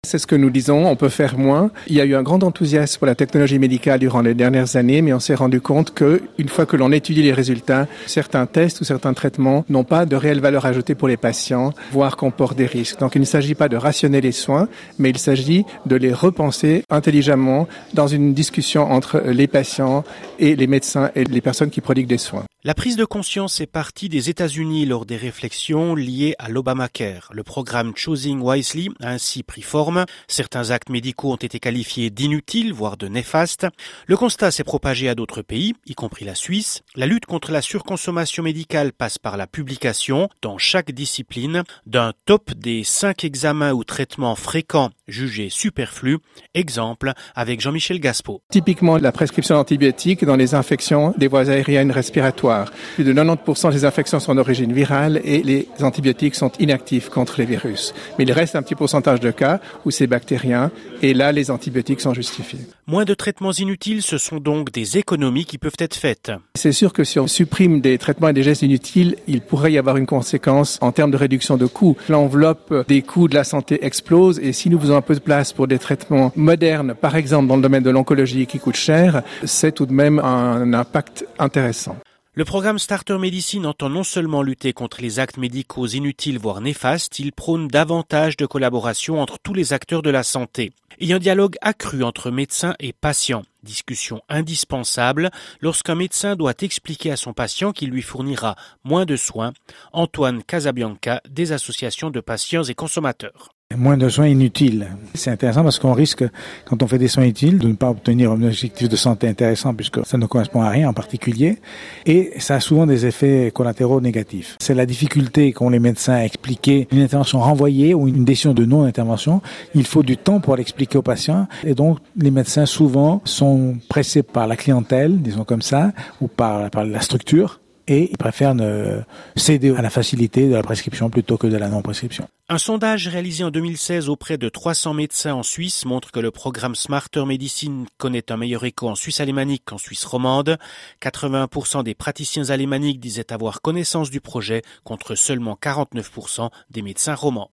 C'est ce que nous disons, on peut faire moins. Il y a eu un grand enthousiasme pour la technologie médicale durant les dernières années, mais on s'est rendu compte qu'une fois que l'on étudie les résultats, certains tests ou certains traitements n'ont pas de réelle valeur ajoutée pour les patients, voire comportent des risques. Donc il ne s'agit pas de rationner les soins, mais il s'agit de les repenser intelligemment dans une discussion entre les patients et les médecins et les personnes qui prodiguent des soins. La prise de conscience est partie des États-Unis lors des réflexions liées à l'Obamacare. Le programme Choosing Wisely a ainsi pris forme. Certains actes médicaux ont été qualifiés d'inutiles, voire de néfastes. Le constat s'est propagé à d'autres pays, y compris la Suisse. La lutte contre la surconsommation médicale passe par la publication, dans chaque discipline, d'un top des 5 examens ou traitements fréquents jugés superflus. Exemple avec Jean-Michel Gaspeau. Typiquement, la prescription d'antibiotiques dans les infections des voies aériennes respiratoires. Plus de 90% des infections sont d'origine virale et les antibiotiques sont inactifs contre les virus. Mais il reste un petit pourcentage de cas où c'est bactérien et là, les antibiotiques sont justifiés. Moins de traitements inutiles, ce sont donc des économies qui peuvent être faites. C'est sûr que si on supprime des traitements et des gestes inutiles, il pourrait y avoir une conséquence en termes de réduction de coûts. L'enveloppe des coûts de la santé explose et si nous faisons un peu de place pour des traitements modernes, par exemple dans le domaine de l'oncologie qui coûte cher, c'est tout de même un impact intéressant. Le programme Starter Medicine entend non seulement lutter contre les actes médicaux inutiles voire néfastes, il prône davantage de collaboration entre tous les acteurs de la santé et un dialogue accru entre médecins et patients. Discussion indispensable lorsqu'un médecin doit expliquer à son patient qu'il lui fournira moins de soins. Antoine Casabianca, des associations de patients et consommateurs. Moins de soins inutiles. C'est intéressant parce qu'on risque, quand on fait des soins utiles, de ne pas obtenir un objectif de santé intéressant puisque ça ne correspond à rien en particulier. Et ça a souvent des effets collatéraux négatifs. C'est la difficulté qu'ont les médecins à expliquer une intervention renvoyée ou une décision de non-intervention. Il faut du temps pour l'expliquer aux patients. Et donc, les médecins souvent sont pressés par la clientèle, disons comme ça, ou par la structure. Et ils préfèrent céder à la facilité de la prescription plutôt que de la non-prescription. Un sondage réalisé en 2016 auprès de 300 médecins en Suisse montre que le programme Smarter Medicine connaît un meilleur écho en Suisse alémanique qu'en Suisse romande. 81% des praticiens alémaniques disaient avoir connaissance du projet contre seulement 49% des médecins romans.